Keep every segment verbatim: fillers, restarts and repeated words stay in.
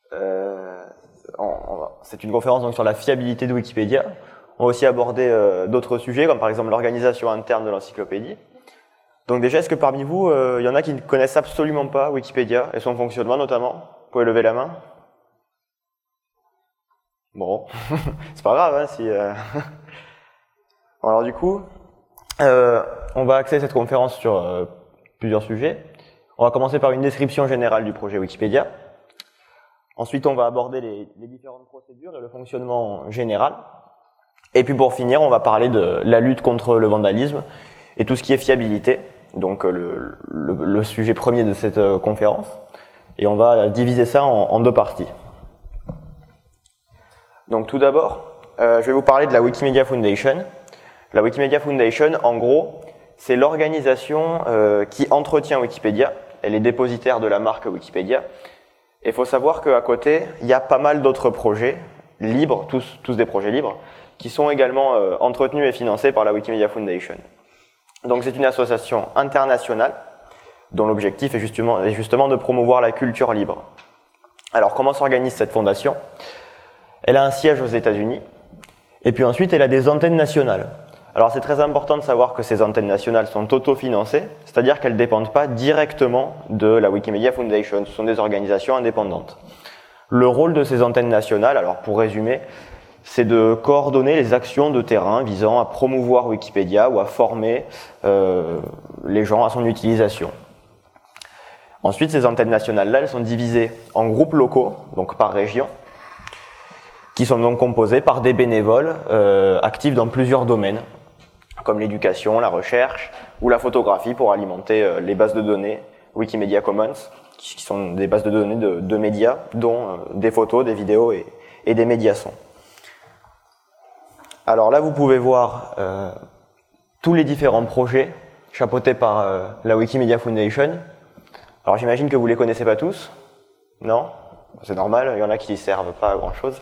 euh, c'est une conférence donc sur la fiabilité de Wikipédia. On va aussi aborder euh, d'autres sujets, comme par exemple l'organisation interne de l'encyclopédie. Donc déjà, est-ce que parmi vous, il euh, y en a qui ne connaissent absolument pas Wikipédia et son fonctionnement notamment? Vous pouvez lever la main. Bon, c'est pas grave, hein, si... Euh... Bon, alors du coup, euh, on va axer cette conférence sur euh, plusieurs sujets. On va commencer par une description générale du projet Wikipédia. Ensuite, on va aborder les, les différentes procédures et le fonctionnement général. Et puis pour finir, on va parler de la lutte contre le vandalisme et tout ce qui est fiabilité, donc le, le, le sujet premier de cette euh, conférence. Et on va diviser ça en, en deux parties. Donc tout d'abord, euh, je vais vous parler de la Wikimedia Foundation. La Wikimedia Foundation, en gros, c'est l'organisation euh, qui entretient Wikipédia. Elle est dépositaire de la marque Wikipédia. Et il faut savoir qu'à côté, il y a pas mal d'autres projets libres, tous, tous des projets libres, qui sont également euh, entretenus et financés par la Wikimedia Foundation. Donc c'est une association internationale dont l'objectif est justement, est justement de promouvoir la culture libre. Alors comment s'organise cette fondation? Elle a un siège aux États-Unis, et puis ensuite elle a des antennes nationales. Alors c'est très important de savoir que ces antennes nationales sont autofinancées, c'est-à-dire qu'elles ne dépendent pas directement de la Wikimedia Foundation, ce sont des organisations indépendantes. Le rôle de ces antennes nationales, alors pour résumer, c'est de coordonner les actions de terrain visant à promouvoir Wikipédia ou à former euh, les gens à son utilisation. Ensuite, ces antennes nationales-là, elles sont divisées en groupes locaux, donc par région, qui sont donc composés par des bénévoles euh, actifs dans plusieurs domaines, comme l'éducation, la recherche ou la photographie pour alimenter euh, les bases de données Wikimedia Commons, qui sont des bases de données de, de médias, dont euh, des photos, des vidéos et, et des médiasons. Alors là, vous pouvez voir euh, tous les différents projets chapeautés par euh, la Wikimedia Foundation. Alors j'imagine que vous les connaissez pas tous, non? C'est normal, il y en a qui ne servent pas à grand chose.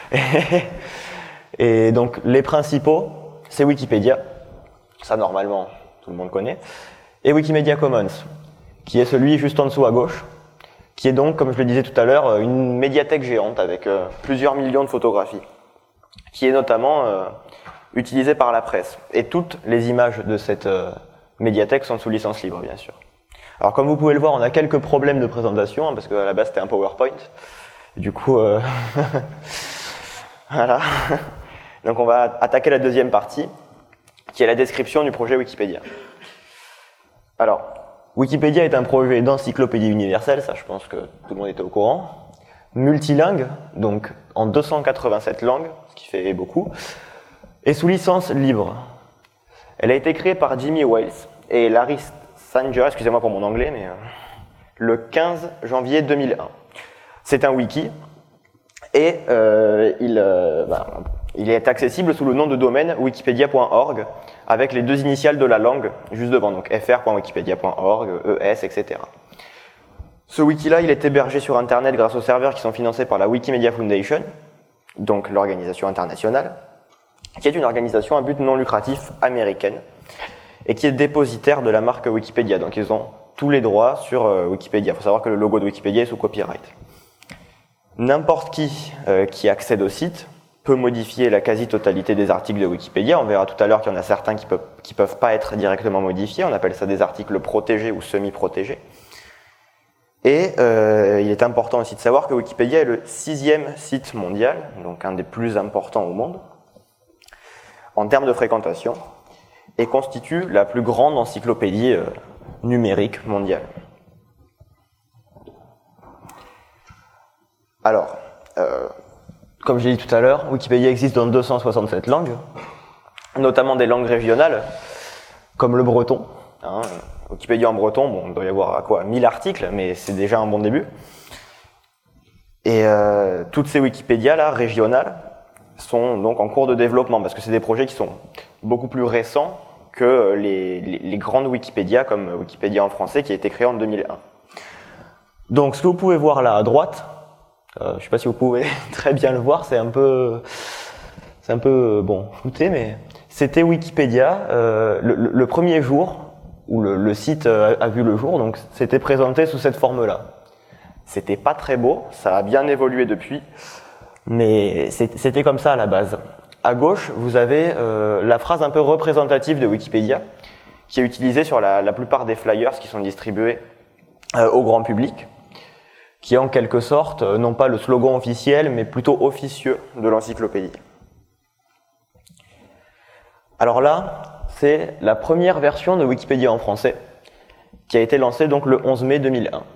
Et donc les principaux, c'est Wikipédia, ça normalement tout le monde connaît, et Wikimedia Commons, qui est celui juste en dessous à gauche, qui est donc, comme je le disais tout à l'heure, une médiathèque géante avec euh, plusieurs millions de photographies, qui est notamment euh, utilisée par la presse. Et toutes les images de cette euh, médiathèque sont sous licence libre, bien sûr. Alors comme vous pouvez le voir, on a quelques problèmes de présentation, hein, parce qu'à la base c'était un PowerPoint. Du coup, euh... voilà. Donc on va attaquer la deuxième partie, qui est la description du projet Wikipédia. Alors, Wikipédia est un projet d'encyclopédie universelle, ça je pense que tout le monde était au courant, multilingue, donc en deux cent quatre-vingt-sept langues, ce qui fait beaucoup, et sous licence libre. Elle a été créée par Jimmy Wales et Larry Sanger, excusez-moi pour mon anglais, mais euh, le quinze janvier deux mille un. C'est un wiki et euh, il, euh, bah, il est accessible sous le nom de domaine wikipedia point org avec les deux initiales de la langue juste devant, donc f r point wikipedia point org, E S, et cetera. Ce wiki-là, il est hébergé sur Internet grâce aux serveurs qui sont financés par la Wikimedia Foundation, donc l'organisation internationale, qui est une organisation à but non lucratif américaine et qui est dépositaire de la marque Wikipédia. Donc ils ont tous les droits sur euh, Wikipédia. Il faut savoir que le logo de Wikipédia est sous copyright. N'importe qui euh, qui accède au site peut modifier la quasi-totalité des articles de Wikipédia. On verra tout à l'heure qu'il y en a certains qui peuvent, qui peuvent pas être directement modifiés. On appelle ça des articles protégés ou semi-protégés. Et euh, il est important aussi de savoir que Wikipédia est le sixième site mondial, donc un des plus importants au monde, en termes de fréquentation, et constitue la plus grande encyclopédie euh, numérique mondiale. Alors, euh, comme j'ai dit tout à l'heure, Wikipédia existe dans deux cent soixante-sept langues, notamment des langues régionales, comme le breton. Hein, Wikipédia en breton, bon, il doit y avoir à quoi mille articles, mais c'est déjà un bon début. Et euh, toutes ces Wikipédias là, régionales, sont donc en cours de développement, parce que c'est des projets qui sont beaucoup plus récents que les, les, les grandes Wikipédias, comme Wikipédia en français, qui a été créée en deux mille un. Donc ce que vous pouvez voir là à droite, euh, je ne sais pas si vous pouvez très bien le voir, c'est un peu, c'est un peu bon flouté, mais c'était Wikipédia euh, le, le premier jour où le, le site a, a vu le jour, donc c'était présenté sous cette forme-là. C'était pas très beau, ça a bien évolué depuis, mais c'était comme ça à la base. À gauche, vous avez euh, la phrase un peu représentative de Wikipédia, qui est utilisée sur la, la plupart des flyers qui sont distribués euh, au grand public, qui est en quelque sorte, euh, non pas le slogan officiel, mais plutôt officieux de l'encyclopédie. Alors là, c'est la première version de Wikipédia en français, qui a été lancée donc le onze mai deux mille un.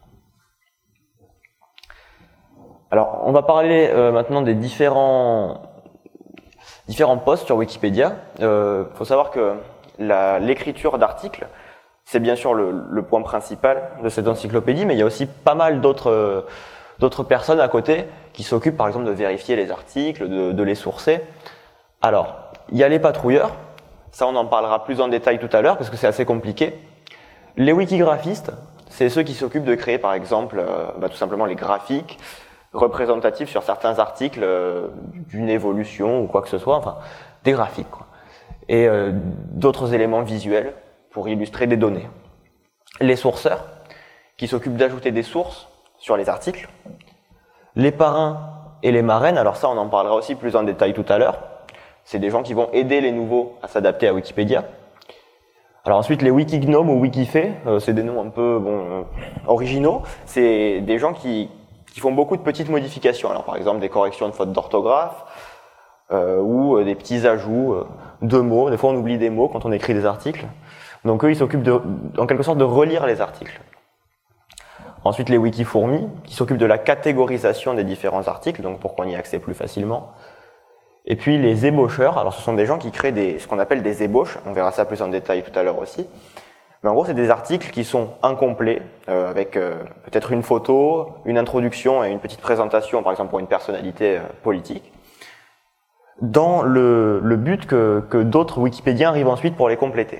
Alors, on va parler euh, maintenant des différents, différents posts sur Wikipédia. Il euh, faut savoir que l'écriture d'articles, c'est bien sûr le, le point principal de cette encyclopédie, mais il y a aussi pas mal d'autres euh, d'autres personnes à côté qui s'occupent par exemple de vérifier les articles, de, de les sourcer. Alors, il y a les patrouilleurs, ça on en parlera plus en détail tout à l'heure parce que c'est assez compliqué. Les wikigraphistes, c'est ceux qui s'occupent de créer par exemple euh, bah, tout simplement les graphiques, représentatifs sur certains articles euh, d'une évolution ou quoi que ce soit, enfin des graphiques quoi. Et euh, d'autres éléments visuels pour illustrer des données. Les sourceurs qui s'occupent d'ajouter des sources sur les articles. Les parrains et les marraines, alors ça on en parlera aussi plus en détail tout à l'heure. C'est des gens qui vont aider les nouveaux à s'adapter à Wikipédia. Alors ensuite les wikignomes ou wikifées, euh, c'est des noms un peu bon euh, originaux. C'est des gens qui qui font beaucoup de petites modifications. Alors par exemple des corrections de fautes d'orthographe euh, ou euh, des petits ajouts euh, de mots. Des fois on oublie des mots quand on écrit des articles. Donc eux ils s'occupent de, en quelque sorte de relire les articles. Ensuite les wikifourmis qui s'occupent de la catégorisation des différents articles, donc pour qu'on y ait accès plus facilement. Et puis les ébaucheurs, alors ce sont des gens qui créent des, ce qu'on appelle des ébauches, on verra ça plus en détail tout à l'heure aussi. Mais en gros, c'est des articles qui sont incomplets, euh, avec euh, peut-être une photo, une introduction et une petite présentation, par exemple pour une personnalité euh, politique, dans le, le but que, que d'autres Wikipédiens arrivent ensuite pour les compléter.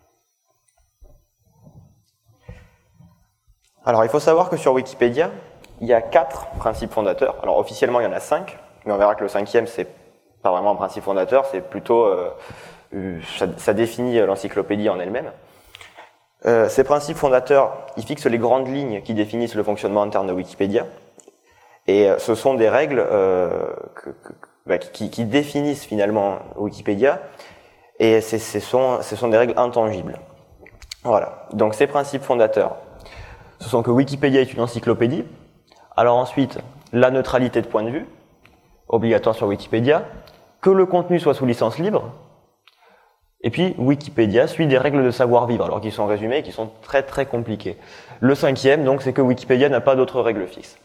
Alors, il faut savoir que sur Wikipédia, il y a quatre principes fondateurs. Alors, officiellement, il y en a cinq, mais on verra que le cinquième, c'est pas vraiment un principe fondateur, c'est plutôt, euh, ça, ça définit l'encyclopédie en elle-même. Euh, ces principes fondateurs, ils fixent les grandes lignes qui définissent le fonctionnement interne de Wikipédia. Et euh, ce sont des règles euh, que, que, bah, qui, qui définissent finalement Wikipédia. Et ce sont, ce sont des règles intangibles. Voilà. Donc ces principes fondateurs, ce sont que Wikipédia est une encyclopédie. Alors ensuite, la neutralité de point de vue, obligatoire sur Wikipédia. Que le contenu soit sous licence libre. Et puis, Wikipédia suit des règles de savoir-vivre, alors qui sont résumées et qui sont très très compliquées. Le cinquième, donc, c'est que Wikipédia n'a pas d'autres règles fixes.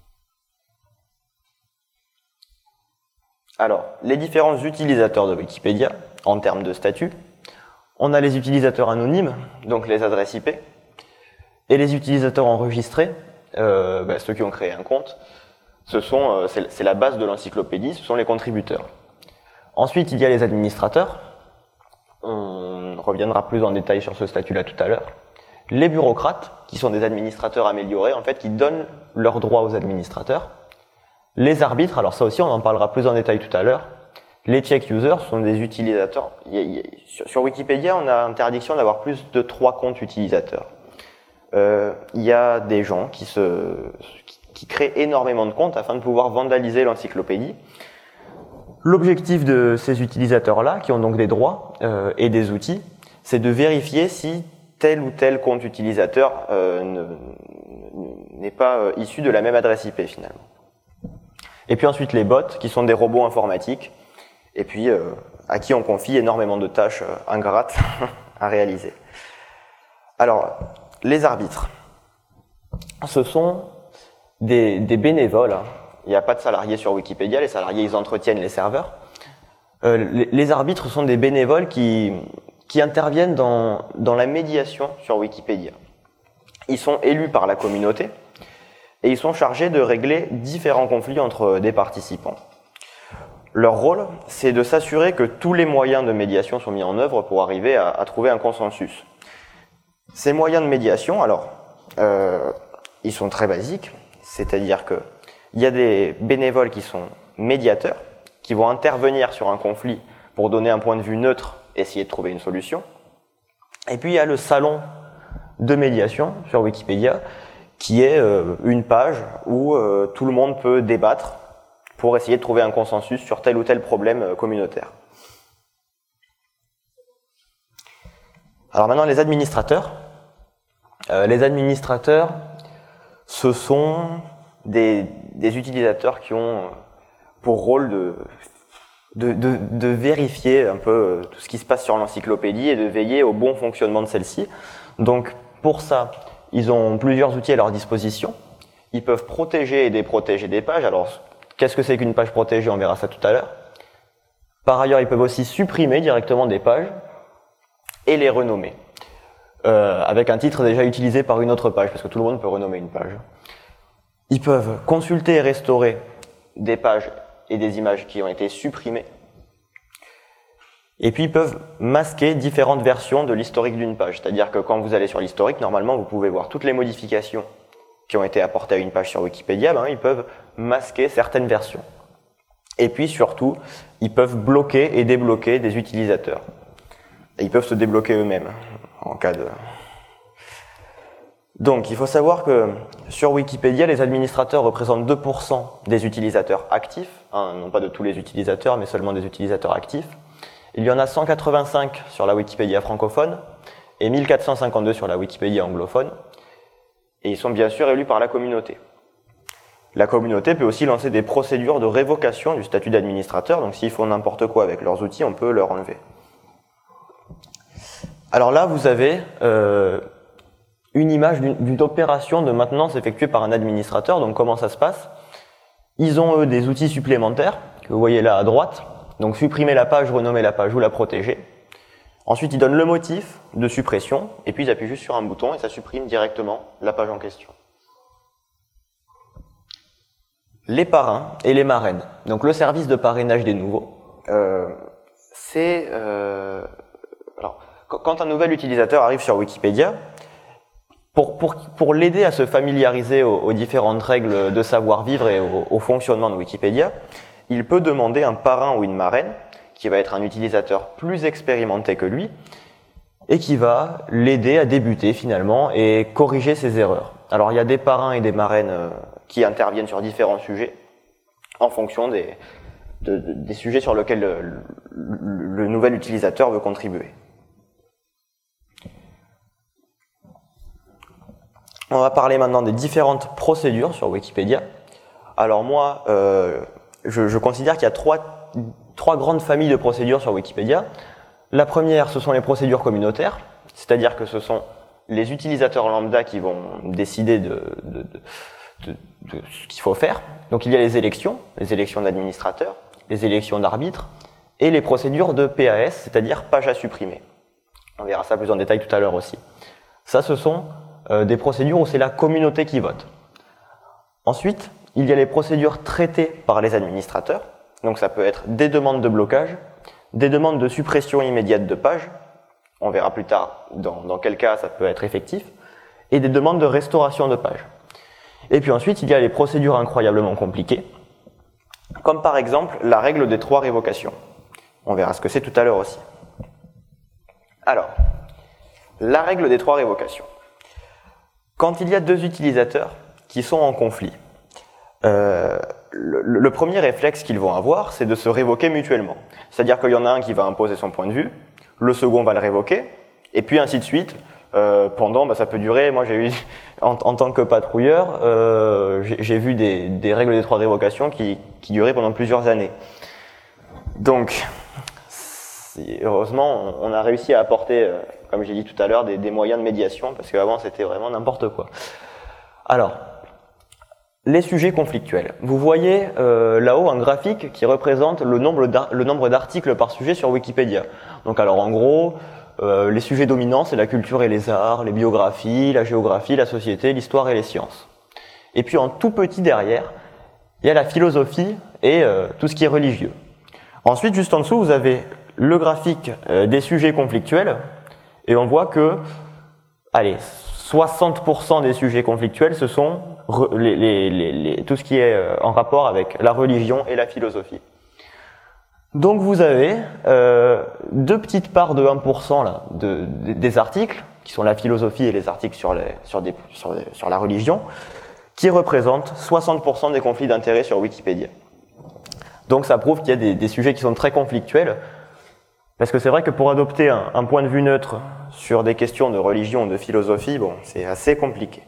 Alors, les différents utilisateurs de Wikipédia, en termes de statut, on a les utilisateurs anonymes, donc les adresses I P, et les utilisateurs enregistrés, euh, bah, ceux qui ont créé un compte, ce sont, euh, c'est la base de l'encyclopédie, ce sont les contributeurs. Ensuite, il y a les administrateurs. On reviendra plus en détail sur ce statut-là tout à l'heure. Les bureaucrates, qui sont des administrateurs améliorés, en fait, qui donnent leurs droits aux administrateurs. Les arbitres, alors ça aussi, on en parlera plus en détail tout à l'heure. Les check users sont des utilisateurs. Il y a, il y a, sur, sur Wikipédia, on a interdiction d'avoir plus de trois comptes utilisateurs. Euh, il y a des gens qui, se, qui, qui créent énormément de comptes afin de pouvoir vandaliser l'encyclopédie. L'objectif de ces utilisateurs-là, qui ont donc des droits euh, et des outils, c'est de vérifier si tel ou tel compte utilisateur euh, n'est pas euh, issu de la même adresse I P finalement. Et puis ensuite les bots, qui sont des robots informatiques, et puis euh, à qui on confie énormément de tâches euh, ingrates à réaliser. Alors, les arbitres, ce sont des, des bénévoles, hein. Il n'y a pas de salariés sur Wikipédia, les salariés ils entretiennent les serveurs. Euh, les, les arbitres sont des bénévoles qui, qui interviennent dans, dans la médiation sur Wikipédia. Ils sont élus par la communauté et ils sont chargés de régler différents conflits entre des participants. Leur rôle, c'est de s'assurer que tous les moyens de médiation sont mis en œuvre pour arriver à, à trouver un consensus. Ces moyens de médiation, alors, euh, ils sont très basiques, c'est-à-dire que il y a des bénévoles qui sont médiateurs, qui vont intervenir sur un conflit pour donner un point de vue neutre et essayer de trouver une solution. Et puis il y a le salon de médiation sur Wikipédia, qui est euh, une page où euh, tout le monde peut débattre pour essayer de trouver un consensus sur tel ou tel problème euh, communautaire. Alors maintenant, les administrateurs. Euh, les administrateurs, ce sont des, des utilisateurs qui ont pour rôle de, de, de, de vérifier un peu tout ce qui se passe sur l'encyclopédie et de veiller au bon fonctionnement de celle-ci. Donc pour ça, ils ont plusieurs outils à leur disposition. Ils peuvent protéger et déprotéger des pages. Alors, qu'est-ce que c'est qu'une page protégée? On verra ça tout à l'heure. Par ailleurs, ils peuvent aussi supprimer directement des pages et les renommer. Euh, avec un titre déjà utilisé par une autre page, parce que tout le monde peut renommer une page. Ils peuvent consulter et restaurer des pages et des images qui ont été supprimées. Et puis ils peuvent masquer différentes versions de l'historique d'une page. C'est-à-dire que quand vous allez sur l'historique, normalement vous pouvez voir toutes les modifications qui ont été apportées à une page sur Wikipédia, ben, ils peuvent masquer certaines versions. Et puis surtout, ils peuvent bloquer et débloquer des utilisateurs. Et ils peuvent se débloquer eux-mêmes en cas de... Donc il faut savoir que sur Wikipédia, les administrateurs représentent deux pour cent des utilisateurs actifs, hein, non pas de tous les utilisateurs, mais seulement des utilisateurs actifs. Il y en a cent quatre-vingt-cinq sur la Wikipédia francophone et mille quatre cent cinquante-deux sur la Wikipédia anglophone. Et ils sont bien sûr élus par la communauté. La communauté peut aussi lancer des procédures de révocation du statut d'administrateur, donc s'ils font n'importe quoi avec leurs outils, on peut leur enlever. Alors là, vous avez euh, une image d'une, d'une opération de maintenance effectuée par un administrateur. Donc comment ça se passe? Ils ont eux des outils supplémentaires, que vous voyez là à droite. Donc supprimer la page, renommer la page ou la protéger. Ensuite, ils donnent le motif de suppression, et puis ils appuient juste sur un bouton et ça supprime directement la page en question. Les parrains et les marraines. Donc le service de parrainage des nouveaux, euh, c'est... Euh, alors, quand un nouvel utilisateur arrive sur Wikipédia, pour, pour, pour l'aider à se familiariser aux, aux différentes règles de savoir-vivre et au, au fonctionnement de Wikipédia, il peut demander un parrain ou une marraine, qui va être un utilisateur plus expérimenté que lui, et qui va l'aider à débuter finalement et corriger ses erreurs. Alors il y a des parrains et des marraines euh, qui interviennent sur différents sujets, en fonction des, de, de, des sujets sur lesquels le, le, le nouvel utilisateur veut contribuer. On va parler maintenant des différentes procédures sur Wikipédia. Alors moi, euh, je, je considère qu'il y a trois, trois grandes familles de procédures sur Wikipédia. La première, ce sont les procédures communautaires, c'est-à-dire que ce sont les utilisateurs lambda qui vont décider de, de, de, de, de ce qu'il faut faire. Donc il y a les élections, les élections d'administrateurs, les élections d'arbitres, et les procédures de P A S, c'est-à-dire pages à supprimer. On verra ça plus en détail tout à l'heure aussi. Ça, ce sont euh, des procédures où c'est la communauté qui vote. Ensuite, il y a les procédures traitées par les administrateurs. Donc ça peut être des demandes de blocage, des demandes de suppression immédiate de pages, on verra plus tard dans, dans quel cas ça peut être effectif, et des demandes de restauration de pages. Et puis ensuite, il y a les procédures incroyablement compliquées, comme par exemple la règle des trois révocations. On verra ce que c'est tout à l'heure aussi. Alors, la règle des trois révocations. Quand il y a deux utilisateurs qui sont en conflit, euh, le, le premier réflexe qu'ils vont avoir, c'est de se révoquer mutuellement. C'est-à-dire qu'il y en a un qui va imposer son point de vue, le second va le révoquer, et puis ainsi de suite. Euh, pendant, bah, ça peut durer, moi j'ai eu, en, en tant que patrouilleur, euh, j'ai, j'ai vu des, des règles des trois révocations qui, qui duraient pendant plusieurs années. Donc, heureusement, on a réussi à apporter, euh, comme j'ai dit tout à l'heure, des, des moyens de médiation, parce qu'avant c'était vraiment n'importe quoi. Alors, les sujets conflictuels. Vous voyez euh, là-haut un graphique qui représente le nombre, le nombre d'articles par sujet sur Wikipédia. Donc alors en gros, euh, les sujets dominants, c'est la culture et les arts, les biographies, la géographie, la société, l'histoire et les sciences. Et puis en tout petit derrière, il y a la philosophie et euh, tout ce qui est religieux. Ensuite, juste en dessous, vous avez le graphique euh, des sujets conflictuels, et on voit que, allez, soixante pour cent des sujets conflictuels, ce sont les, les, les, les, tout ce qui est en rapport avec la religion et la philosophie. Donc vous avez euh, deux petites parts de un pour cent là, de, de, des articles qui sont la philosophie et les articles sur, les, sur, des, sur, des, sur la religion, qui représentent soixante pour cent des conflits d'intérêts sur Wikipédia. Donc ça prouve qu'il y a des, des sujets qui sont très conflictuels, parce que c'est vrai que pour adopter un, un point de vue neutre sur des questions de religion ou de philosophie, bon, c'est assez compliqué.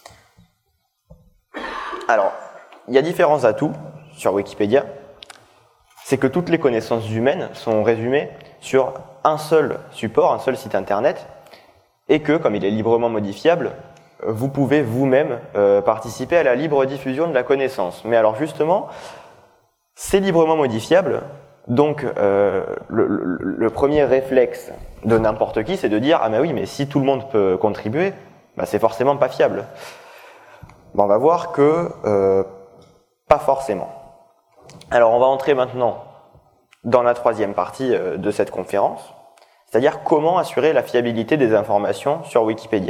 Alors, il y a différents atouts sur Wikipédia. C'est que toutes les connaissances humaines sont résumées sur un seul support, un seul site internet, et que, comme il est librement modifiable, vous pouvez vous-même euh, participer à la libre diffusion de la connaissance. Mais alors justement, c'est librement modifiable, donc euh, le, le, le premier réflexe de n'importe qui, c'est de dire « Ah mais oui, mais si tout le monde peut contribuer, bah, c'est forcément pas fiable ». Bon, on va voir que euh, pas forcément. Alors on va entrer maintenant dans la troisième partie euh, de cette conférence, c'est-à-dire comment assurer la fiabilité des informations sur Wikipédia.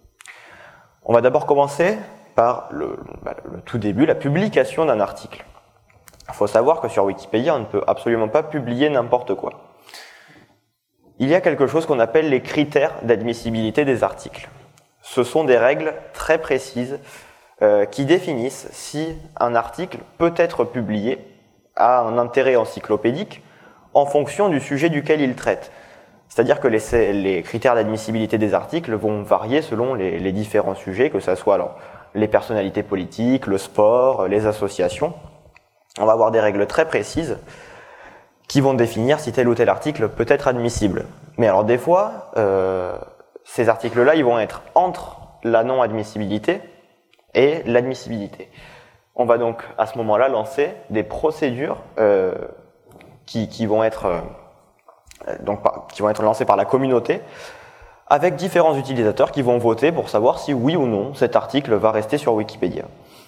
On va d'abord commencer par le, bah, le tout début, la publication d'un article. Il faut savoir que sur Wikipédia, on ne peut absolument pas publier n'importe quoi. Il y a quelque chose qu'on appelle les critères d'admissibilité des articles. Ce sont des règles très précises euh, qui définissent si un article peut être publié à un intérêt encyclopédique en fonction du sujet duquel il traite. C'est-à-dire que les, les critères d'admissibilité des articles vont varier selon les, les différents sujets, que ce soit alors, les personnalités politiques, le sport, les associations. On va avoir des règles très précises qui vont définir si tel ou tel article peut être admissible. Mais alors des fois, euh, ces articles-là, ils vont être entre la non-admissibilité et l'admissibilité. On va donc à ce moment-là lancer des procédures euh, qui, qui vont être euh, donc qui vont être lancées par la communauté avec différents utilisateurs qui vont voter pour savoir si oui ou non cet article va rester sur Wikipédia.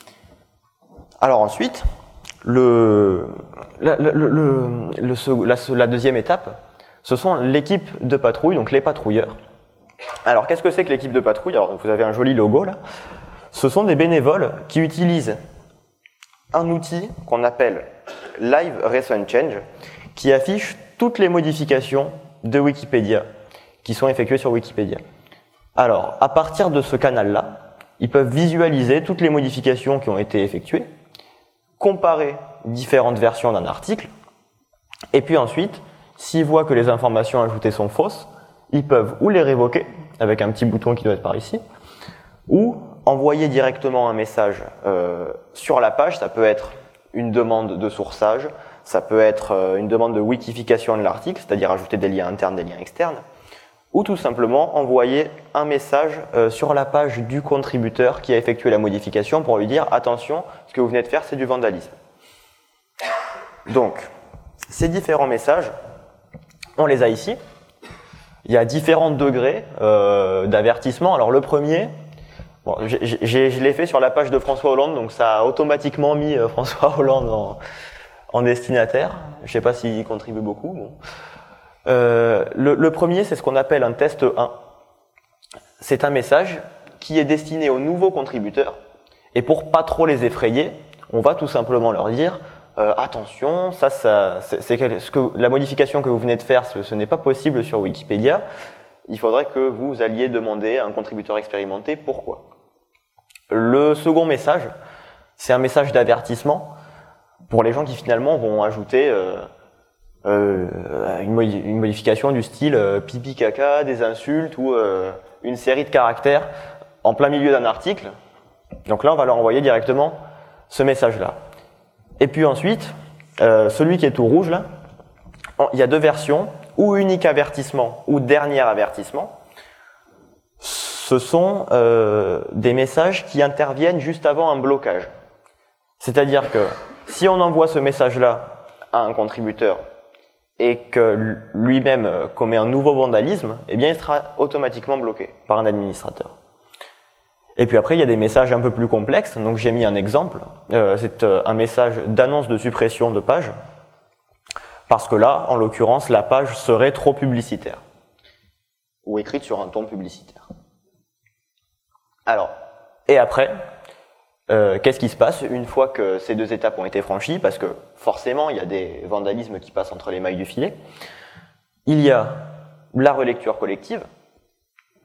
Alors ensuite, le, le, le, le, le, la, la deuxième étape, ce sont l'équipe de patrouille, donc les patrouilleurs. Alors qu'est-ce que c'est que l'équipe de patrouille? Alors vous avez un joli logo là. Ce sont des bénévoles qui utilisent un outil qu'on appelle Live Recent Change, qui affiche toutes les modifications de Wikipédia qui sont effectuées sur Wikipédia. Alors, à partir de ce canal-là, ils peuvent visualiser toutes les modifications qui ont été effectuées, comparer différentes versions d'un article, et puis ensuite, s'ils voient que les informations ajoutées sont fausses, ils peuvent ou les révoquer, avec un petit bouton qui doit être par ici, ou envoyer directement un message euh, sur la page. Ça peut être une demande de sourçage, ça peut être euh, une demande de wikification de l'article, c'est-à-dire ajouter des liens internes, des liens externes, ou tout simplement envoyer un message euh, sur la page du contributeur qui a effectué la modification pour lui dire « Attention, ce que vous venez de faire, c'est du vandalisme ». Donc, ces différents messages, on les a ici. Il y a différents degrés euh, d'avertissement. Alors le premier, bon, j'ai, j'ai, je l'ai fait sur la page de François Hollande, donc ça a automatiquement mis euh, François Hollande en, en destinataire. Je ne sais pas s'il contribue beaucoup. Bon. Euh, le, le premier, c'est ce qu'on appelle un test un. C'est un message qui est destiné aux nouveaux contributeurs. Et pour pas trop les effrayer, on va tout simplement leur dire euh, attention, ça, ça, c'est, c'est ce que la modification que vous venez de faire, ce, ce n'est pas possible sur Wikipédia. Il faudrait que vous alliez demander à un contributeur expérimenté pourquoi. Le second message, c'est un message d'avertissement pour les gens qui finalement vont ajouter euh, euh, une, modi- une modification du style euh, pipi caca, des insultes ou euh, une série de caractères en plein milieu d'un article. Donc là, on va leur envoyer directement ce message-là. Et puis ensuite, euh, celui qui est tout rouge là, il y a deux versions, ou unique avertissement ou dernier avertissement. Ce sont euh, des messages qui interviennent juste avant un blocage. C'est-à-dire que si on envoie ce message-là à un contributeur et que lui-même commet un nouveau vandalisme, eh bien il sera automatiquement bloqué par un administrateur. Et puis après, il y a des messages un peu plus complexes. Donc j'ai mis un exemple. Euh, c'est euh, un message d'annonce de suppression de page. Parce que là, en l'occurrence, la page serait trop publicitaire. Ou écrite sur un ton publicitaire. Alors, et après, euh, qu'est-ce qui se passe une fois que ces deux étapes ont été franchies? Parce que forcément, il y a des vandalismes qui passent entre les mailles du filet. Il y a la relecture collective.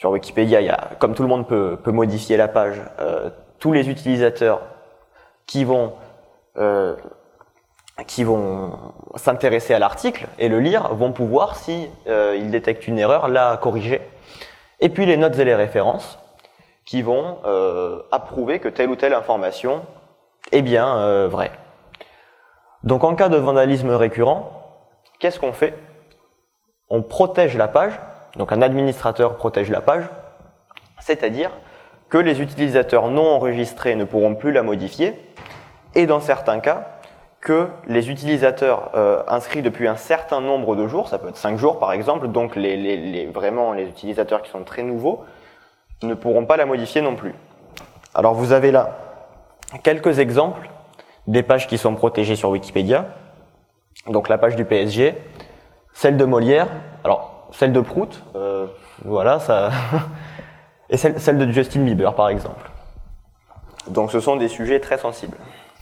sur Wikipédia, il y a, comme tout le monde peut, peut modifier la page, euh, tous les utilisateurs qui vont euh, qui vont s'intéresser à l'article et le lire vont pouvoir, si euh, ils détectent une erreur, la corriger. Et puis les notes et les références qui vont euh, approuver que telle ou telle information est bien euh, vraie. Donc en cas de vandalisme récurrent, qu'est-ce qu'on fait? On protège la page, donc un administrateur protège la page, c'est-à-dire que les utilisateurs non enregistrés ne pourront plus la modifier, et dans certains cas, que les utilisateurs euh, inscrits depuis un certain nombre de jours, ça peut être cinq jours par exemple, donc les, les, les, vraiment les utilisateurs qui sont très nouveaux, ne pourront pas la modifier non plus. Alors vous avez là quelques exemples des pages qui sont protégées sur Wikipédia. Donc la page du P S G, celle de Molière, alors celle de Prout, euh, voilà, ça, et celle, celle de Justin Bieber par exemple. Donc ce sont des sujets très sensibles.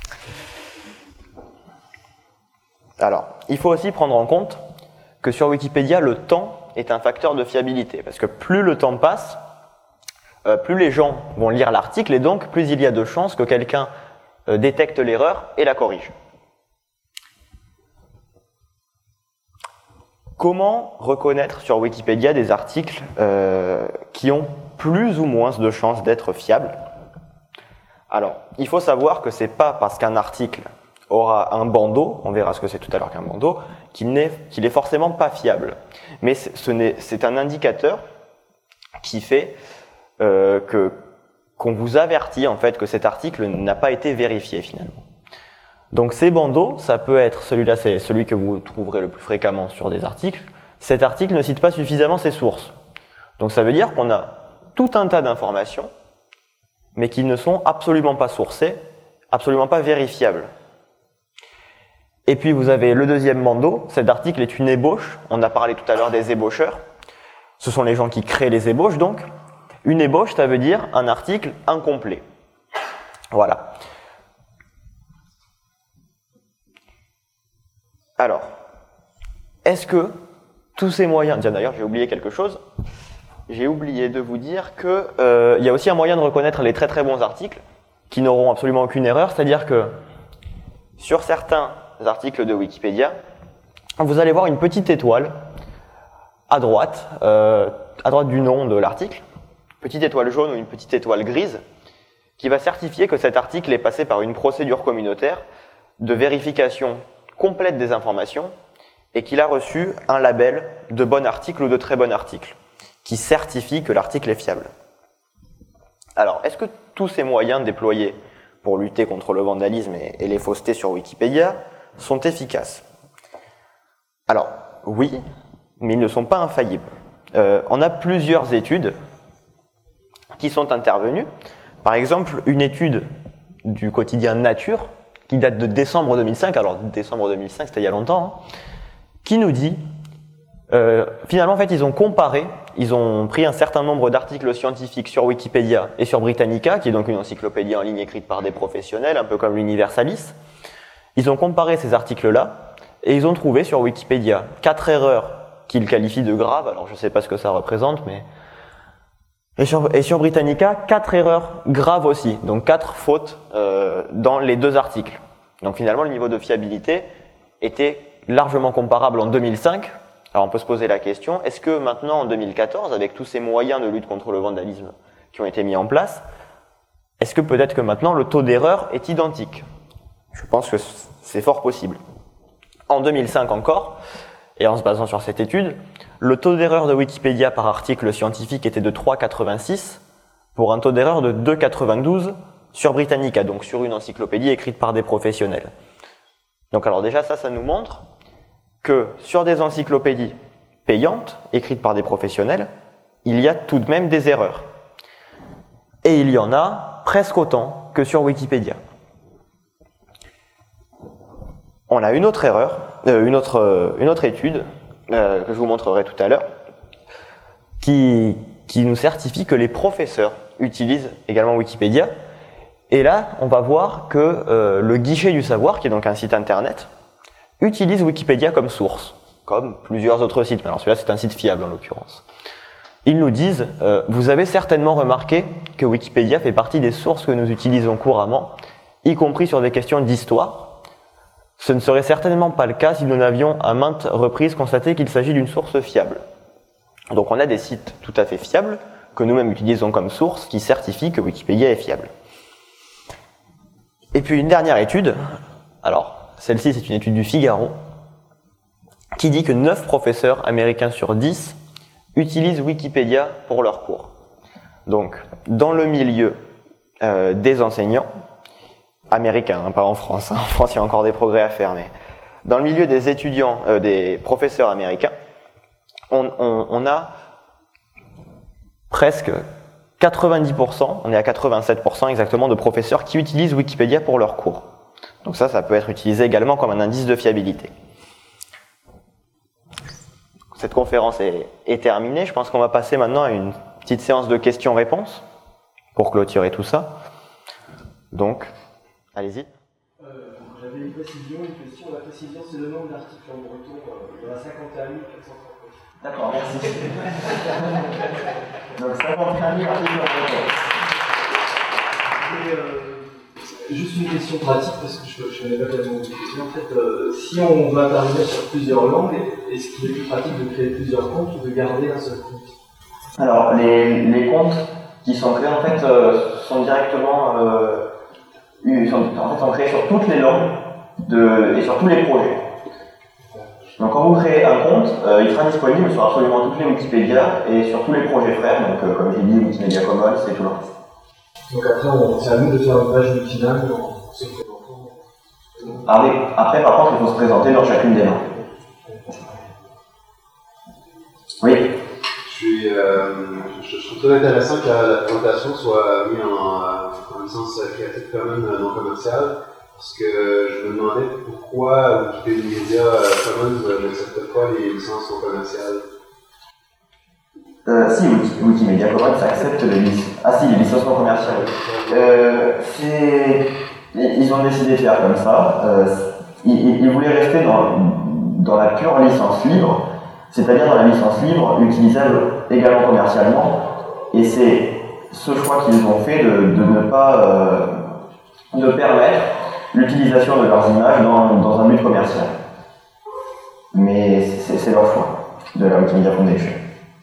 Alors, il faut aussi prendre en compte que sur Wikipédia, le temps est un facteur de fiabilité, parce que plus le temps passe, euh, plus les gens vont lire l'article, et donc plus il y a de chances que quelqu'un euh, détecte l'erreur et la corrige. Comment reconnaître sur Wikipédia des articles euh, qui ont plus ou moins de chances d'être fiables? Alors, il faut savoir que c'est pas parce qu'un article aura un bandeau, on verra ce que c'est tout à l'heure qu'un bandeau, qu'il n'est qu'il est forcément pas fiable. Mais ce n'est, c'est un indicateur qui fait euh, que qu'on vous avertit en fait que cet article n'a pas été vérifié finalement. Donc ces bandeaux, ça peut être, celui-là c'est celui que vous trouverez le plus fréquemment sur des articles, cet article ne cite pas suffisamment ses sources. Donc ça veut dire qu'on a tout un tas d'informations, mais qui ne sont absolument pas sourcées, absolument pas vérifiables. Et puis vous avez le deuxième bandeau, cet article est une ébauche, on a parlé tout à l'heure des ébaucheurs, ce sont les gens qui créent les ébauches donc. Une ébauche, ça veut dire un article incomplet. Voilà. Alors, est-ce que tous ces moyens... Tiens, d'ailleurs, j'ai oublié quelque chose. J'ai oublié de vous dire que euh, il y a aussi un moyen de reconnaître les très très bons articles qui n'auront absolument aucune erreur, c'est-à-dire que sur certains articles de Wikipédia, vous allez voir une petite étoile à droite, euh, à droite du nom de l'article, petite étoile jaune ou une petite étoile grise, qui va certifier que cet article est passé par une procédure communautaire de vérification complète des informations et qu'il a reçu un label de bon article ou de très bon article, qui certifie que l'article est fiable. Alors, est-ce que tous ces moyens déployés pour lutter contre le vandalisme et, et les faussetés sur Wikipédia sont efficaces? Alors, oui, mais ils ne sont pas infaillibles. Euh, on a plusieurs études qui sont intervenues. Par exemple, une étude du quotidien Nature, qui date de décembre deux mille cinq, alors décembre deux mille cinq c'était il y a longtemps, hein, qui nous dit, euh, finalement en fait ils ont comparé, ils ont pris un certain nombre d'articles scientifiques sur Wikipédia et sur Britannica, qui est donc une encyclopédie en ligne écrite par des professionnels, un peu comme l'Universalis. Ils ont comparé ces articles-là, et ils ont trouvé sur Wikipédia quatre erreurs qu'ils qualifient de graves, alors je ne sais pas ce que ça représente, mais... Et sur, et sur Britannica, quatre erreurs graves aussi, donc quatre fautes euh, dans les deux articles. Donc finalement, le niveau de fiabilité était largement comparable en deux mille cinq. Alors on peut se poser la question, est-ce que maintenant en deux mille quatorze, avec tous ces moyens de lutte contre le vandalisme qui ont été mis en place, est-ce que peut-être que maintenant le taux d'erreur est identique? Je pense que c'est fort possible. En deux mille cinq encore, et en se basant sur cette étude, le taux d'erreur de Wikipédia par article scientifique était de trois virgule quatre-vingt-six pour un taux d'erreur de deux virgule quatre-vingt-douze sur Britannica, donc sur une encyclopédie écrite par des professionnels. Donc alors déjà ça, ça nous montre que sur des encyclopédies payantes, écrites par des professionnels, il y a tout de même des erreurs. Et il y en a presque autant que sur Wikipédia. On a une autre erreur, euh, une, autre, euh, une autre étude, euh, que je vous montrerai tout à l'heure, qui, qui nous certifie que les professeurs utilisent également Wikipédia. Et là, on va voir que euh, le Guichet du Savoir, qui est donc un site internet, utilise Wikipédia comme source, comme plusieurs autres sites. Mais alors celui-là, c'est un site fiable en l'occurrence. Ils nous disent euh, « Vous avez certainement remarqué que Wikipédia fait partie des sources que nous utilisons couramment, y compris sur des questions d'histoire. Ce ne serait certainement pas le cas si nous n'avions à maintes reprises constaté qu'il s'agit d'une source fiable. » Donc on a des sites tout à fait fiables, que nous-mêmes utilisons comme source, qui certifient que Wikipédia est fiable. Et puis une dernière étude, alors celle-ci c'est une étude du Figaro, qui dit que neuf professeurs américains sur dix utilisent Wikipédia pour leurs cours. Donc, dans le milieu euh, des enseignants, américains, hein, pas en France, hein. En France il y a encore des progrès à faire, mais dans le milieu des étudiants, euh, des professeurs américains, on, on, on a presque quatre-vingt-dix pour cent, on est à quatre-vingt-sept pour cent exactement de professeurs qui utilisent Wikipédia pour leurs cours. Donc ça, ça peut être utilisé également comme un indice de fiabilité. Cette conférence est, est terminée. Je pense qu'on va passer maintenant à une petite séance de questions-réponses pour clôturer tout ça. Donc, allez-y. Euh, J'avais une précision, une question. La précision, c'est le nombre d'articles en breton. Il y en a cinquante et un mille quatre cent trente-neuf. D'accord, merci. Donc cinquante et un mille articles en breton. Et, euh, juste une question pratique, parce que je n'avais pas tellement de questions. En fait, euh, si on veut intervenir sur plusieurs langues, est-ce qu'il est plus pratique de créer plusieurs comptes ou de garder un seul compte? Alors, les, les comptes qui sont créés, en fait, euh, sont directement euh, sont, en fait, sont créés sur toutes les langues de, et sur tous les projets. Donc, quand vous créez un compte, euh, il sera disponible sur absolument toutes les Wikipédia et sur tous les projets frères, donc euh, comme j'ai dit, Wikimedia Commons et tout le reste. Donc après, c'est à nous de faire une page web finale en se présentant. Ah oui, après, par contre, il faut se présenter dans chacune des langues. Oui. Je, suis, euh, je, je trouve très intéressant que la, la présentation soit mise en, en licence Creative Commons non commerciale, parce que je me demandais pourquoi Wikipédia Commons n'accepte pas les licences non commerciales. Euh, si, Wikimedia Commons accepte les licences. Ah si, les licences non commerciales. Euh, c'est... Ils ont décidé de faire comme ça. Euh, ils, ils voulaient rester dans, dans la pure licence libre, c'est-à-dire dans la licence libre utilisable également commercialement. Et c'est ce choix qu'ils ont fait de, de ne pas euh, de permettre l'utilisation de leurs images dans, dans un but commercial. Mais c'est, c'est leur choix de la Wikimedia Foundation.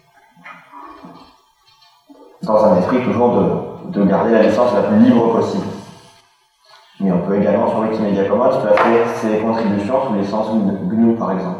Dans un esprit toujours de, de garder la licence la plus libre possible. Mais on peut également sur Wikimedia Commons placer ses contributions sous licence G N U par exemple.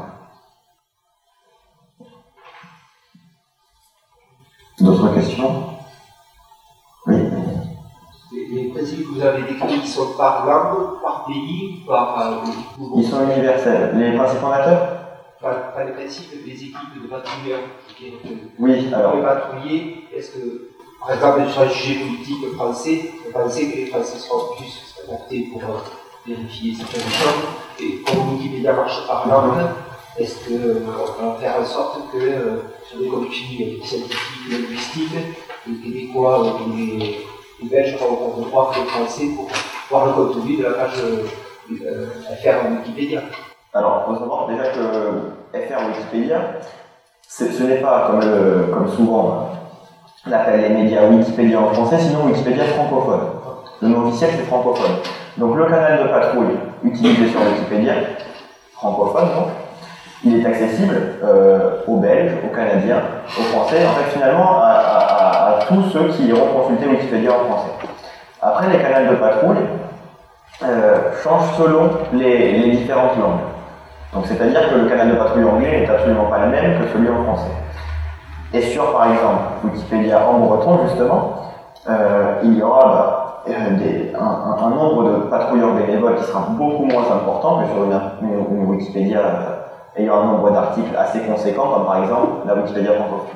D'autres questions? Oui. Les principes que vous avez décrits, ils sont par langue, par pays, par... Euh, ils sont universels. Les principes fondateurs? Pas, pas les principes, les équipes de patrouilleurs. Oui, alors... Les patrouiller, est-ce que, par exemple, sur un sujet politique français, vous pensez que les Français seront plus adaptés pour euh, vérifier certaines choses, et comme Wikipédia marche par langue, est-ce qu'on euh, va faire en sorte que euh, sur des contenus scientifiques, linguistiques, les Québécois ou les, les Belges auront autant de droits que les Français pour voir le contenu de la page euh, F R Wikipédia? Alors, il faut savoir déjà que F R Wikipédia, ce n'est pas comme, le, comme souvent on appelle les médias Wikipédia en français, sinon Wikipédia francophone. Le nom officiel c'est francophone. Donc le canal de patrouille utilisé sur Wikipédia, francophone donc, il est accessible euh, aux Belges, aux Canadiens, aux Français, en fait finalement à, à, à tous ceux qui iront consulter Wikipédia en français. Après les canaux de patrouille euh, changent selon les, les différentes langues. Donc c'est-à-dire que le canal de patrouille anglais n'est absolument pas le même que celui en français. Et sur par exemple Wikipédia en breton justement, euh, il y aura bah, des, un, un, un nombre de patrouilleurs bénévoles qui sera beaucoup moins important que sur une, une, une Wikipédia euh, ayant un nombre d'articles assez conséquent, comme par exemple la Wikipédia francophone.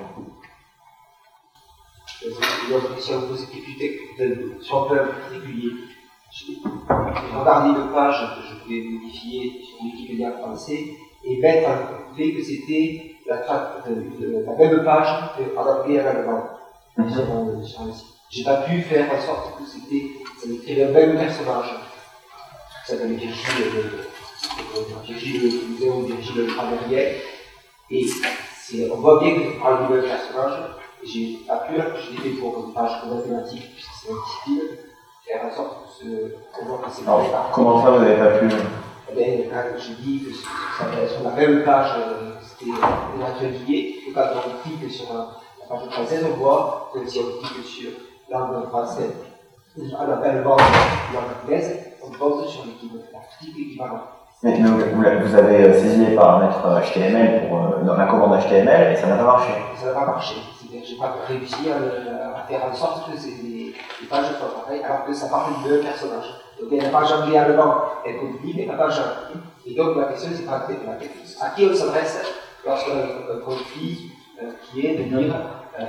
Si on pose sur un peu particulier, j'ai regardé une page que je pouvais modifier sur Wikipédia français et mettre en fait que c'était la, la même page adaptée à l'allemand mm-hmm. sur, sur le site. J'ai pas pu faire en sorte que c'était ça décrivait le même personnage. Ça s'appelle Virgile Virgile le Virgile le Traveriel. Et on voit bien que c'est un nouvel personnage. Et j'ai pas pu, je l'ai fait pour une page mathématique, puisque c'est ma discipline, faire en sorte que ce, qu'on voit que c'est pas Alors, comment ça vous n'avez pas pu? Eh bien, quand j'ai dit que sur la même page, euh, c'était régulier, et quand on clique sur euh, la page française, on voit que si on clique sur l'angle français, on appelle l'angle anglaise, on pose sur l'article équivalent. Mais vous, vous avez saisi les paramètres H T M L pour, euh, dans la commande H T M L et ça n'a pas marché. Ça n'a pas marché. C'est-à-dire que je n'ai pas réussi à, le, à faire en sorte que les, les pages soient pareilles, alors que ça parle de deux personnages. Donc il y a la page anglais allemand, elle codifie, mais la page anglais. Et donc la question, c'est pas à qui on s'adresse lorsqu'on conflit euh, qui est de dire euh,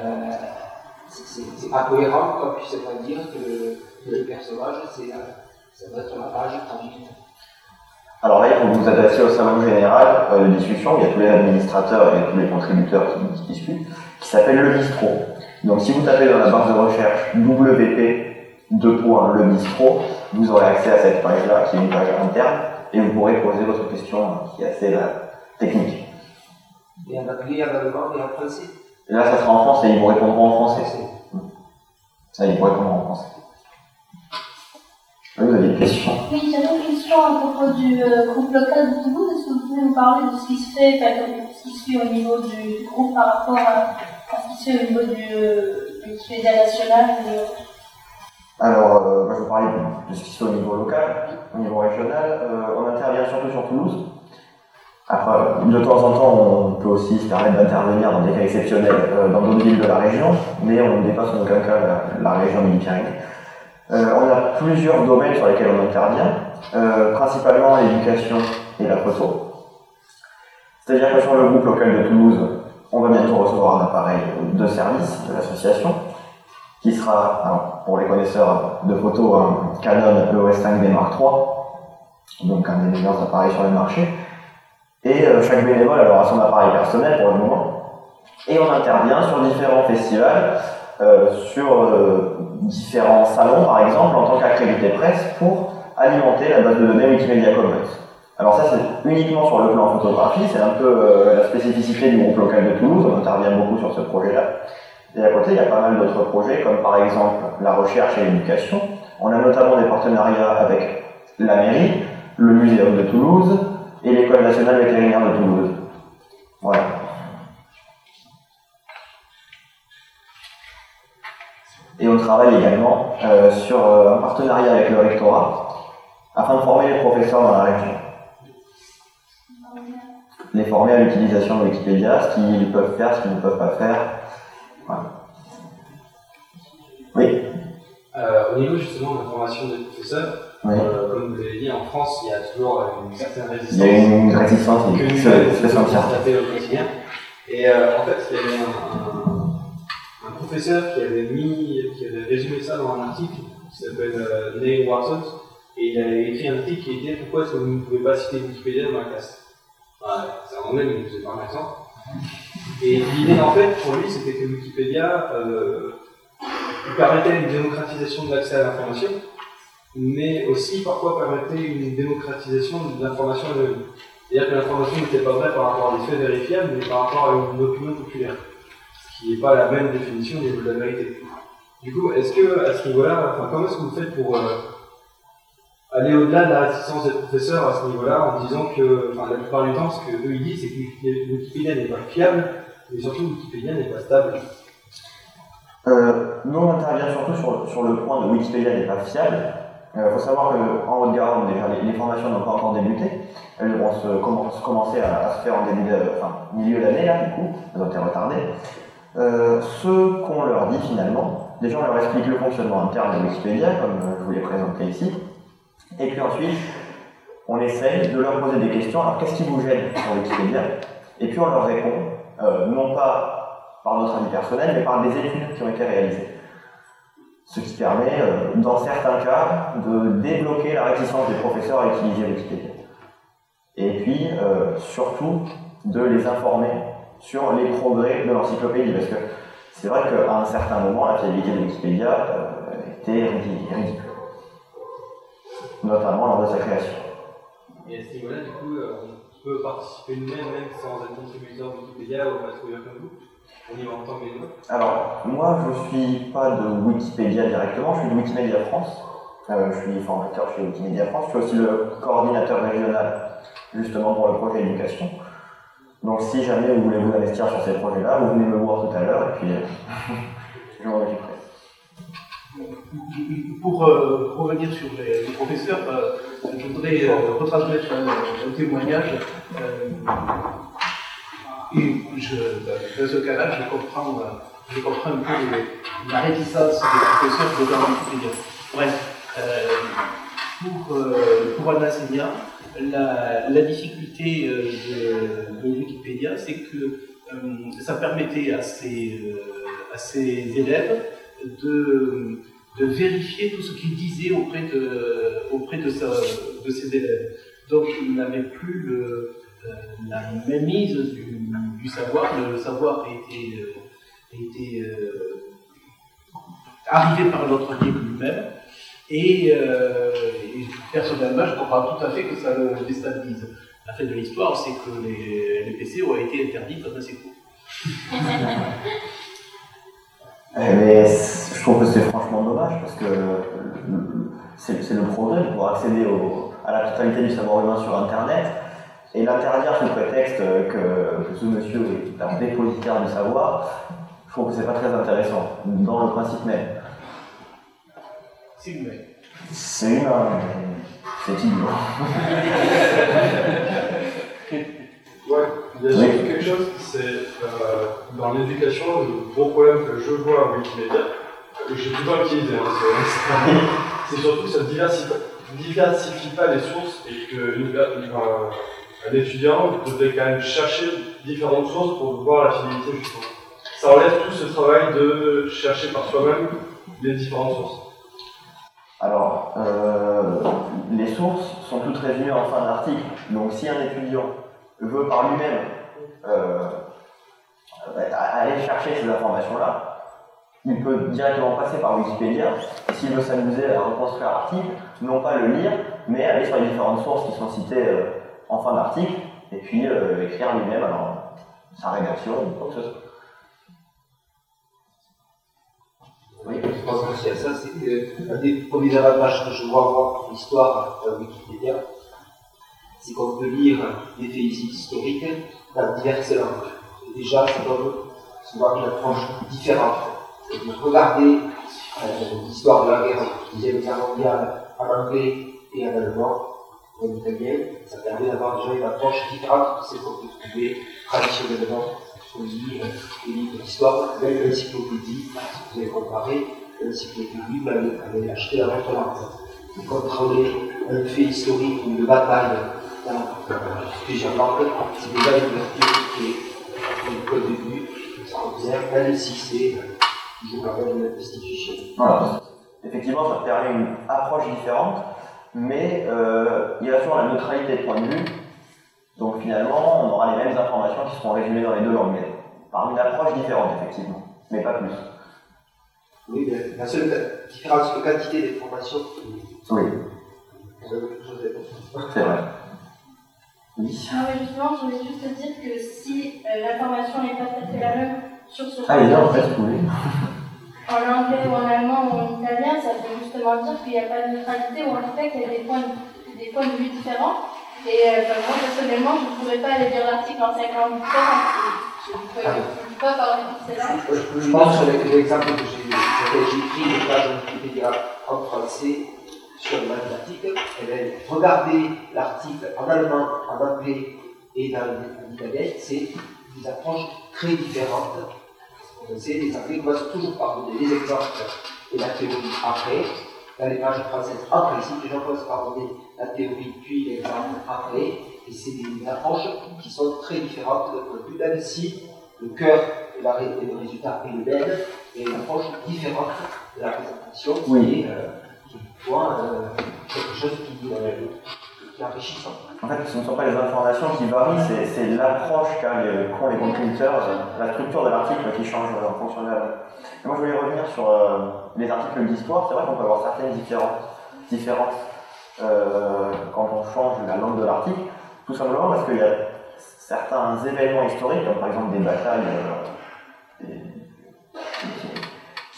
c'est pas cohérent qu'on puisse pas dire que le, le personnage, c'est ça doit être la page traduite. Alors là, il faut que vous vous adressiez au salon général euh, de discussion, il y a tous les administrateurs et tous les contributeurs qui, qui discutent, qui s'appelle le bistrot. Donc si vous tapez dans la barre de recherche W P deux points le bistrot, vous aurez accès à cette page-là, qui est une page interne, et vous pourrez poser votre question qui est assez là, technique. Et en anglais, en allemand et en français. Et là, ça sera en français, ils vous répondront en français. Ça, ils vous répondront en français. Oui, vous avez une question? Oui, j'avais une question à propos du euh, groupe local de Toulouse. Est-ce que vous pouvez nous parler de ce qui se fait, enfin, ce qui se fait au niveau du, du groupe par rapport à, à ce qui se fait au niveau du Wikipédia national et... Alors, euh, moi, je vais parler de ce qui se fait au niveau local, au niveau régional. Euh, on intervient surtout sur Toulouse. Après, de temps en temps, on peut aussi se permettre d'intervenir dans des cas exceptionnels euh, dans d'autres villes de la région, mais on ne dépasse en aucun cas la, la région Midi-Pyrénées. Euh, on a plusieurs domaines sur lesquels on intervient, euh, principalement l'éducation et la photo. C'est-à-dire que sur le groupe local de Toulouse, on va bientôt recevoir un appareil de service de l'association, qui sera, alors, pour les connaisseurs de photos, un Canon E O S cinq D Mark trois, donc un des meilleurs appareils sur le marché. Et euh, chaque bénévole aura son appareil personnel pour le moment. Et on intervient sur différents festivals, euh, sur euh, différents salons par exemple, en tant qu'accrédité presse, pour alimenter la base de données Wikimedia Commons. Alors ça c'est uniquement sur le plan photographie, c'est un peu euh, la spécificité du groupe local de Toulouse, on intervient beaucoup sur ce projet-là. Et à côté, il y a pas mal d'autres projets, comme par exemple la recherche et l'éducation. On a notamment des partenariats avec la mairie, le Muséum de Toulouse, et l'École nationale vétérinaire de Toulouse. Voilà. Et on travaille également euh, sur euh, un partenariat avec le rectorat afin de former les professeurs dans la région. Les former à l'utilisation de Wikipédia, ce qu'ils peuvent faire, ce qu'ils ne peuvent pas faire. Voilà. Oui. Euh, au niveau justement de la formation des professeurs, oui. euh, comme vous avez dit, en France, il y a toujours une certaine résistance. Il y a une résistance que nous devons constater au quotidien. Et euh, en fait, il y avait un, un, un professeur qui avait mis, qui avait résumé ça dans un article qui s'appelle euh, Neil Watson, et il avait écrit un article qui disait pourquoi est-ce que vous ne pouvez pas citer Wikipédia dans la classe. Enfin, c'est un anglais, mais il ne faisait pas un accent. Et l'idée, en fait, pour lui, c'était que Wikipédia euh, permettait une démocratisation de l'accès à l'information, mais aussi parfois permettait une démocratisation de l'information elle-même. C'est-à-dire que l'information n'était pas vraie par rapport à des faits vérifiables, mais par rapport à une opinion populaire, ce qui n'est pas la même définition au niveau de la vérité. Du coup, est-ce que, à ce niveau-là, enfin, comment est-ce que vous faites pour euh, aller au-delà de la résistance des professeurs à ce niveau-là, en disant que, enfin, la plupart du temps, ce qu'eux ils disent, c'est que Wikipédia n'est pas fiable, mais surtout Wikipédia n'est pas stable. Euh, nous, on intervient surtout sur, sur le point de Wikipédia n'est pas fiable. Il euh, faut savoir qu'en Haute-Garonne, déjà, les, les formations n'ont pas encore débuté. Elles vont se, comm se commencer à, à se faire en début de, enfin, milieu d'année, là, du coup. Elles ont été retardées. Euh, ce qu'on leur dit finalement, déjà, on leur explique le fonctionnement interne de Wikipédia, comme je vous l'ai présenté ici. Et puis ensuite, on essaye de leur poser des questions. Alors, qu'est-ce qui vous gêne sur Wikipédia? Et puis, on leur répond, euh, non pas par notre avis personnel, mais par des études qui ont été réalisées. Ce qui permet, euh, dans certains cas, de débloquer la réticence des professeurs à utiliser Wikipédia. Et puis, euh, surtout, de les informer sur les progrès de l'encyclopédie, parce que c'est vrai qu'à un certain moment, la fiabilité de Wikipédia euh, était ridicule, notamment lors de sa création. Et à ce niveau-là, du coup, euh, on peut participer nous-mêmes, même sans être contributeur de Wikipédia ou patrouilleur comme vous? au niveau en tant que média? Alors, moi, je ne suis pas de Wikipédia directement, je suis de Wikimedia France. Euh, je suis formateur chez Wikimedia France. Je suis aussi le coordinateur régional, justement, pour le projet éducation. Donc, si jamais vous voulez vous investir sur ces projets-là, vous venez me voir tout à l'heure et puis je m'en occuperai. Pour euh, revenir sur les, les professeurs, euh, je voudrais euh, retransmettre un, un témoignage. Euh, et je, dans ce cas-là, je comprends, je comprends un peu les, la réticence des professeurs de leur Wikipédia. Bref, euh, pour, euh, pour un enseignant, la, la difficulté de, de Wikipédia, c'est que euh, ça permettait à ses, euh, à ses élèves de, de vérifier tout ce qu'il disait auprès de, auprès de, sa, de ses élèves. Donc il n'avait plus le, euh, la mainmise du, du savoir, le savoir était, euh, était euh, arrivé par l'autre biais que lui-même. Et, euh, et personnellement, je comprends tout à fait que ça le déstabilise. La fin de l'histoire, c'est que les, les P C ont été interdits pendant ces cours. Mais je trouve que c'est franchement dommage parce que c'est le progrès de pouvoir accéder au, à la totalité du savoir humain sur Internet et l'interdire sous prétexte que, que ce monsieur est un dépositaire du savoir. Je trouve que c'est pas très intéressant dans le principe même. C'est humain. C'est humain, mais c'est idiot. Ouais, il y a surtout quelque chose, c'est euh, dans l'éducation, le gros problème que je vois à Wikipédia, que j'ai tout le temps utilisé, hein, c'est surtout que ça ne diversifie, diversifie pas les sources et qu'un étudiant devrait quand même chercher différentes sources pour voir la fidélité justement. Ça enlève tout ce travail de chercher par soi-même les différentes sources. Alors, euh, les sources sont toutes résumées en fin d'article, donc si un étudiant veut par lui-même euh, aller chercher ces informations-là, il peut directement passer par Wikipédia, et s'il veut s'amuser à reconstruire l'article, non pas le lire, mais aller sur les différentes sources qui sont citées euh, en fin d'article, et puis euh, écrire lui-même alors sa rédaction ou quoi que ce soit. Oui, je pense aussi à ça, c'est qu'un des premiers avantages que je vois avoir dans l'histoire de Wikipédia, c'est qu'on peut lire des faits historiques dans diverses langues. Et déjà, ça donne souvent une approche différente. De regarder euh, l'histoire de la guerre, la deuxième guerre mondiale en anglais et en allemand, en italien, ça permet d'avoir déjà une approche différente de celle qu'on peut trouver traditionnellement. On lit euh, les livres d'histoire, même l'encyclopédie, si vous avez comparé, l'encyclopédie, vous l'avez acheté à votre langue. Vous contrôlez un fait historique ou une bataille dans euh, plusieurs langues, c'est déjà une ouverture qui est au début, ça observe, même si c'est toujours la même institution. Voilà. Effectivement, ça permet une approche différente, mais euh, il y a toujours la neutralité de point de vue. Donc finalement, on aura les mêmes informations qui seront résumées dans les deux langues, mais par une approche différente, effectivement, mais pas plus. Oui, mais la seule différence de quantité d'informations. Oui. C'est C'est vrai. Oui. Ah oui, justement, je voulais juste te dire que si euh, l'information n'est pas tout à fait la même sur ce Ah, il est en fait, oui. en anglais ou en allemand ou en italien, ça veut justement dire qu'il n'y a pas de neutralité ou en tout cas qu'il y a des points de, des points de vue différents. Et euh, ben, moi, personnellement, je ne pourrais pas aller lire l'article en cinq langues différentes. Je ne peux pas parler de ces langues. Je pense sur l'exemple que j'ai écrit, une page Wikipédia en français sur le même article. Regardez l'article en allemand, en anglais et dans l'italien, c'est des approches très différentes. On sait, les Anglais commencent toujours par donner des exemples et la théorie après. Dans les pages françaises, après, ici, les gens commencent par donner la théorie puis l'exemple après. Et c'est des approches qui sont très différentes de point de vue, même si le cœur et, la, et le résultat est le même, et une approche différente de la présentation qui oui. est, euh, qui est point, euh, quelque chose qui, euh, qui est enrichissant. En fait, ce ne sont pas les informations qui varient, c'est l'approche qu'ont les, les contributeurs, la structure de l'article qui change en fonction de la langue. Et moi, je voulais revenir sur euh, les articles d'histoire. C'est vrai qu'on peut avoir certaines différences, différences euh, quand on change la langue de l'article, tout simplement parce qu'il y a certains événements historiques, comme par exemple des batailles euh,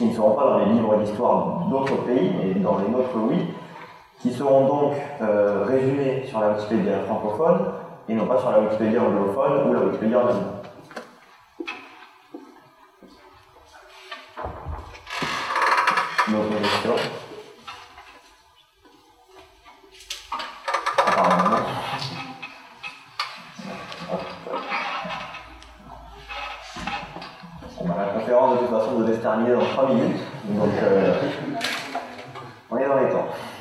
qui ne seront pas dans les livres d'histoire d'autres pays, mais dans les nôtres, oui, qui seront donc euh, résumés sur la Wikipédia francophone et non pas sur la Wikipédia anglophone ou la Wikipédia en allemand. D'autres questions? Apparemment. Bon, bah, la conférence de toute façon devait se terminer dans trois minutes, donc euh, on est dans les temps.